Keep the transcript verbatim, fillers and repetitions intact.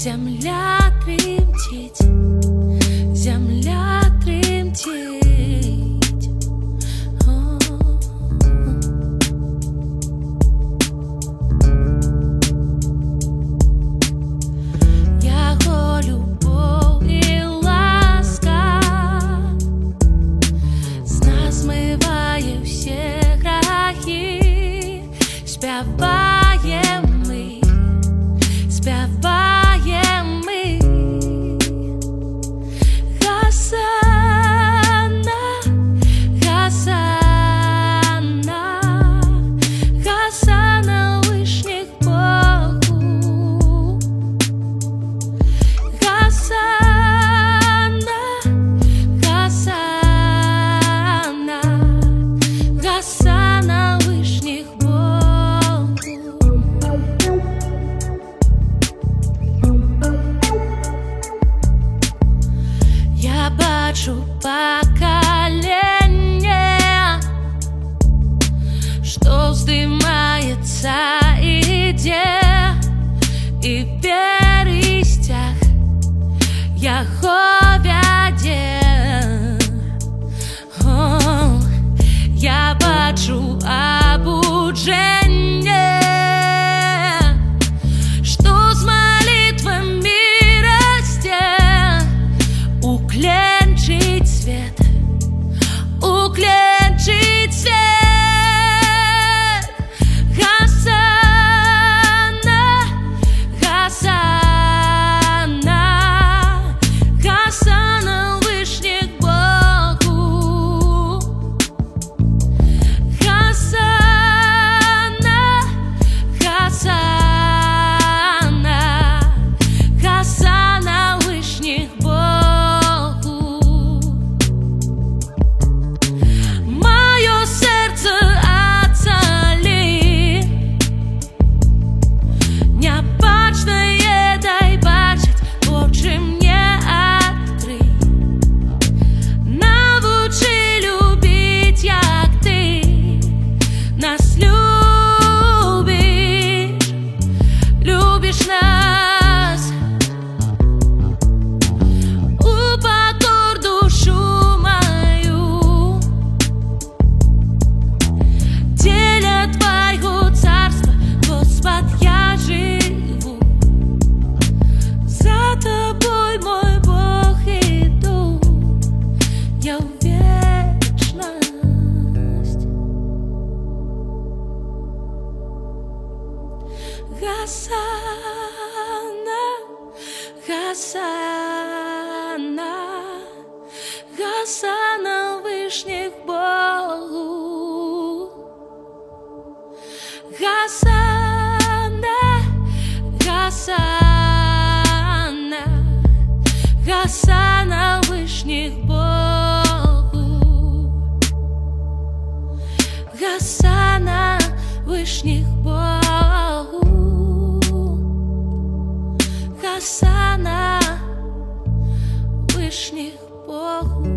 Земля тремтить, земля тремтить. О, Яго любов і ласка з нас змиває всі грахи. Співаємо ми, співаємо ми. Госанна, Госанна, Госанна вишніх Богу. Госанна, Госанна, Госанна вишніх Богу. Я бачу поколение, что вздымается и идет, и в перистях Яго веде. О, я бачу обуджение, что з молитвами расте. Укленчить свет, укленчить свет. Госанна, Госанна, Госанна вишніх Богу. Госанна, Госанна, Госанна вишніх Богу. Моє серце оцали, небачное дай бачить, очі мне открий. Навчи любить, як ти нас любиш, любиш нас. Упокор душу мою, теля Твоего царства, Господь, я живу. За Тобой, мой Бог, иду я в вечность. Госанна, Госанна, Госанна вишніх Богу. Госанна, Госанна, Госанна вишніх Богу. Госанна вишніх Богу. Госанна вишніх Богу.